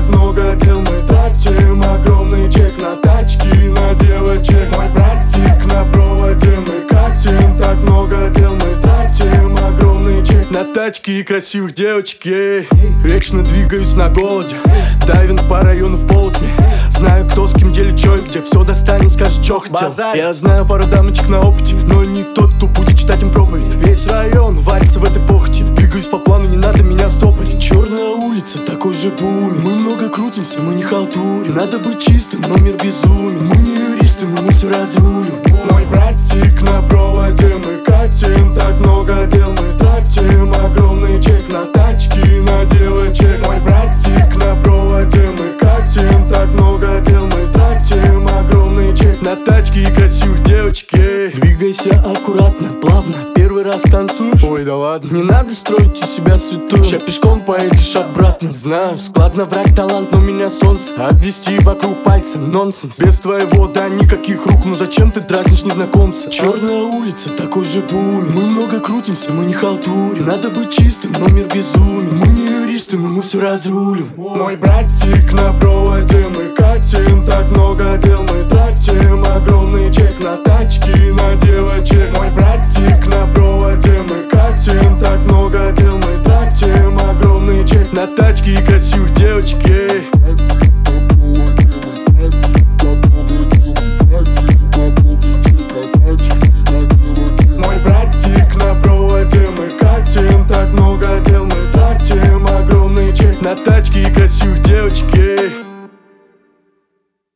много дел мы тратим. Огромный чек на тачки, на девочек. Мой братик на проводе мы катим. Так много дел мы тратим. Огромный чек на тачки и красивых девочек. Вечно двигаюсь на голоде, дайвинг по району в полутьме. Знаю, кто с кем делит чё и где. Все достанем, скажет, чё хотел. Я знаю пару дамочек на опыте, но не тот, кто будет читать им проповедь. Весь район варится в этой похоти. Двигаюсь по плану, не надо меня стопорить. Черная улица, такой же бум. Мы много крутимся, мы не халтурим. Надо быть чистым, но мир безумен. Мы не юристы, но мы все разрулим. Мой братик на проводе мы катим. Так много дел мы тратим. Огромный чек на тачки, на девочек. Мой братик на проводе мы катим. Так много дел мы тратим. Огромный чек на тачки и красивых девочек. Двигайся аккуратно, плавно. Первый раз танцуешь? Ой, да ладно. Не надо строить из себя святую. Ща пешком поедешь обратно. Знаю, складно врать талант, но меня солнце. Обвести вокруг пальца нонсенс. Без твоего, да, никаких рук. Но зачем ты дразнишь незнакомца? Черная улица, такой же бум. Мы много крутимся, мы не халтурим. Надо быть чистым, но мир безумен. Мы не юристы, но мы все разрулим. Мой братик на проводе мы катим. Так много дел